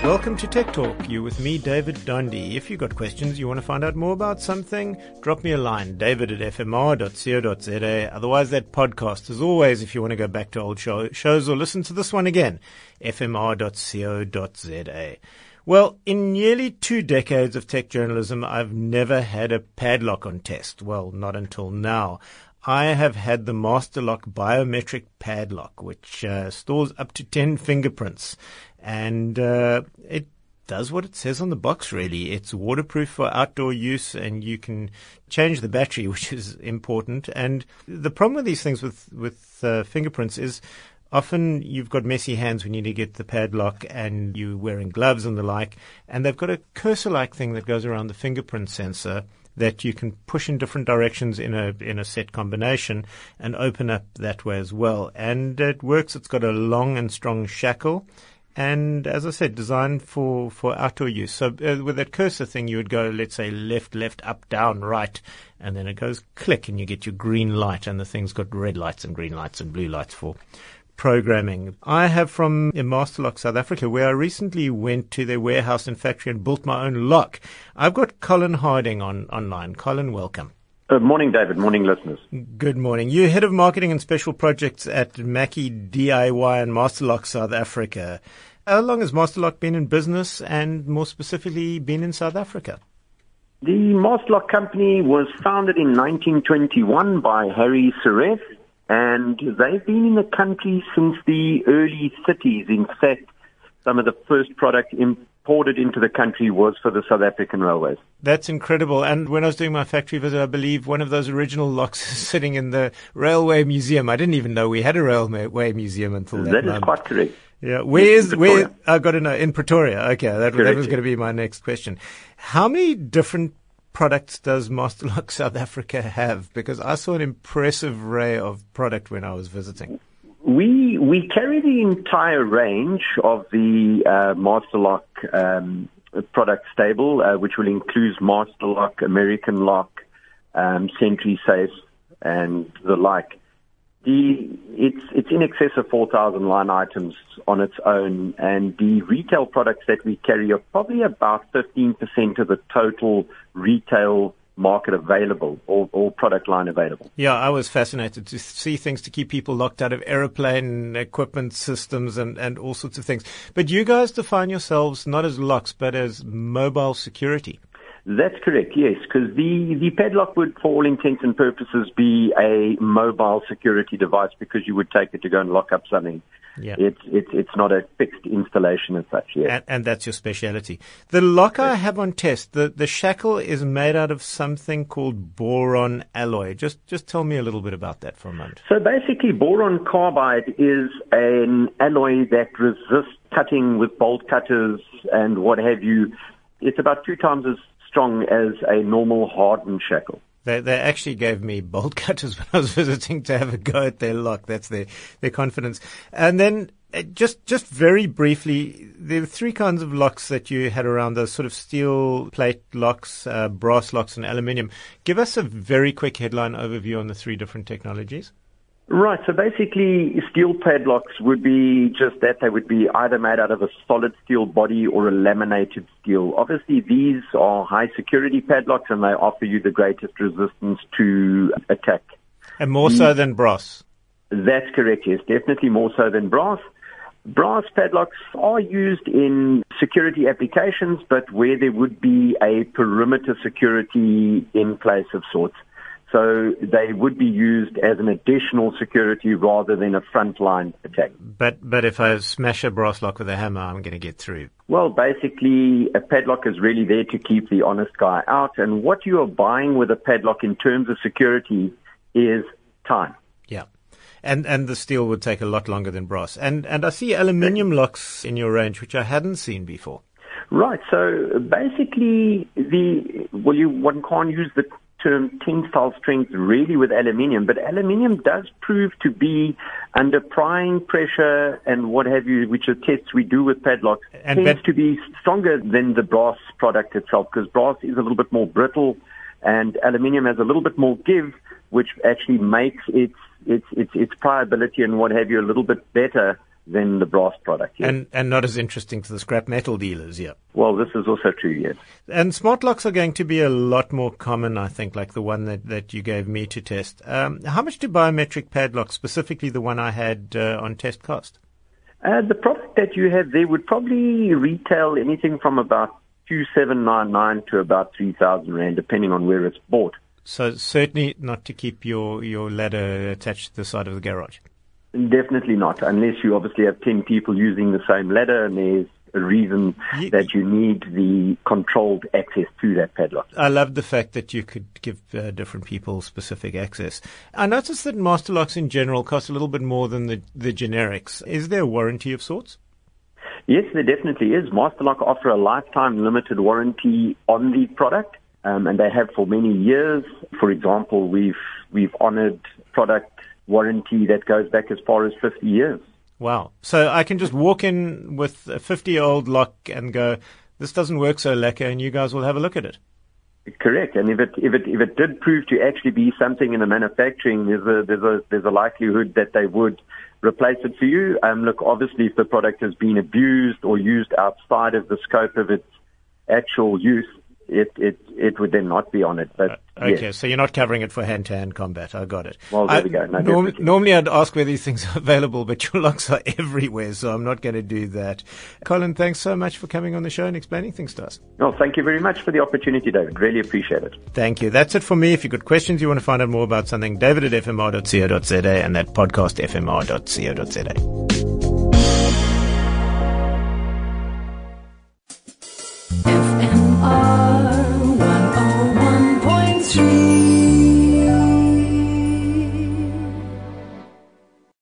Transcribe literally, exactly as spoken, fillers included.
Welcome to Tech Talk. You're with me, David Dondi. If you've got questions, you want to find out more about something, drop me a line, david at f m r dot co dot z a. Otherwise, that podcast, as always, if you want to go back to old show, shows or listen to this one again, f m r dot co dot z a. Well, in nearly two decades of tech journalism, I've never had a padlock on test. Well, not until now. I have had the Masterlock biometric padlock, which uh, stores up to ten fingerprints. And uh, it does what it says on the box, really. It's waterproof for outdoor use, and you can change the battery, which is important. And the problem with these things with, with uh, fingerprints is often you've got messy hands when you need to get the padlock and you're wearing gloves and the like, and they've got a cursor-like thing that goes around the fingerprint sensor that you can push in different directions in a in a set combination and open up that way as well. And it works. It's got a long and strong shackle. And as I said, designed for, for outdoor use. So uh, with that cursor thing, you would go, let's say, left, left, up, down, right, and then it goes click, and you get your green light, and the thing's got red lights and green lights and blue lights for programming. I have from Masterlock South Africa, where I recently went to their warehouse and factory and built my own lock. I've got Colin Harding on online. Colin, welcome. Good morning, David. Morning, listeners. Good morning. You're head of marketing and special projects at Mackie D I Y and Masterlock South Africa. How long has Masterlock been in business, and more specifically been in South Africa? The Masterlock company was founded in nineteen twenty-one by Harry Seref, and they've been in the country since the early thirties. In fact, some of the first product imported into the country was for the South African Railways. That's incredible. And when I was doing my factory visit, I believe one of those original locks is sitting in the Railway Museum. I didn't even know we had a Railway Museum until that That moment. is quite correct. Yeah, where is where? I got to know in Pretoria. Okay, that, that was going to be my next question. How many different products does Masterlock South Africa have? Because I saw an impressive array of product when I was visiting. We we carry the entire range of the uh, Masterlock um, product stable, uh, which will include Masterlock, American Lock, um, Sentry Safe, and the like. The, it's, it's in excess of four thousand line items on its own, and the retail products that we carry are probably about fifteen percent of the total retail market available, or, or product line available. Yeah, I was fascinated to see things to keep people locked out of aeroplane equipment systems and, and all sorts of things. But you guys define yourselves not as locks, but as mobile security. That's correct, yes, because the, the padlock would, for all intents and purposes, be a mobile security device because you would take it to go and lock up something. Yeah. It's, it's, it's not a fixed installation as such, yes. And, and that's your speciality. The lock I have on test, the, the shackle is made out of something called boron alloy. Just, just tell me a little bit about that for a moment. So basically, boron carbide is an alloy that resists cutting with bolt cutters and what have you. It's about two times as strong as a normal hardened shackle. They they actually gave me bolt cutters when I was visiting to have a go at their lock. That's their, their confidence. And then uh, just just very briefly, there were three kinds of locks that you had around, those sort of steel plate locks, uh, brass locks, and aluminium. Give us a very quick headline overview on the three different technologies. Right, so basically steel padlocks would be just that. They would be either made out of a solid steel body or a laminated steel. Obviously, these are high security padlocks and they offer you the greatest resistance to attack. And more so than brass? That's correct, yes, definitely more so than brass. Brass padlocks are used in security applications, but where there would be a perimeter security in place of sorts. So they would be used as an additional security rather than a frontline attack. But but if I smash a brass lock with a hammer, I'm going to get through. Well, basically, a padlock is really there to keep the honest guy out. And what you are buying with a padlock in terms of security is time. Yeah. And and the steel would take a lot longer than brass. And and I see aluminium locks in your range, which I hadn't seen before. Right. So basically, the well, you one can't use the term tensile strength really with aluminium, but aluminium does prove to be under prying pressure and what have you, which are tests we do with padlocks, and tends bet- to be stronger than the brass product itself, because brass is a little bit more brittle and aluminium has a little bit more give, which actually makes its its its, its pliability and what have you a little bit better than the brass product. Yes. And and not as interesting to the scrap metal dealers, yeah. Well, this is also true, yes. And smart locks are going to be a lot more common, I think, like the one that, that you gave me to test. Um, how much do biometric padlocks, specifically the one I had uh, on test, cost? Uh, the product that you have there would probably retail anything from about two thousand seven hundred ninety-nine to about three thousand rand, depending on where it's bought. So certainly not to keep your, your ladder attached to the side of the garage. Definitely not, unless you obviously have ten people using the same ladder and there's a reason you, that you need the controlled access to that padlock. I love the fact that you could give uh, different people specific access. I noticed that master locks in general cost a little bit more than the, the generics. Is there a warranty of sorts? Yes, there definitely is. Masterlock offer a lifetime limited warranty on the product, um, and they have for many years. For example, we've we've honoured product warranty that goes back as far as fifty years. Wow. So I can just walk in with a fifty-year-old lock and go, this doesn't work so lekker, and you guys will have a look at it. Correct. And if it if it if it did prove to actually be something in the manufacturing, there's a there's a there's a likelihood that they would replace it for you. Um, look, obviously, if the product has been abused or used outside of the scope of its actual use, it it it would then not be on it. But uh, okay, yes. So you're not covering it for hand-to-hand combat. I got it. Well, there I, we go. No, norm, normally, I'd ask where these things are available, but your locks are everywhere, so I'm not going to do that. Colin, thanks so much for coming on the show and explaining things to us. No, thank you very much for the opportunity, David. Really appreciate it. Thank you. That's it for me. If you've got questions, you want to find out more about something, david at f m r dot co dot z a and that podcast f m r dot co dot z a.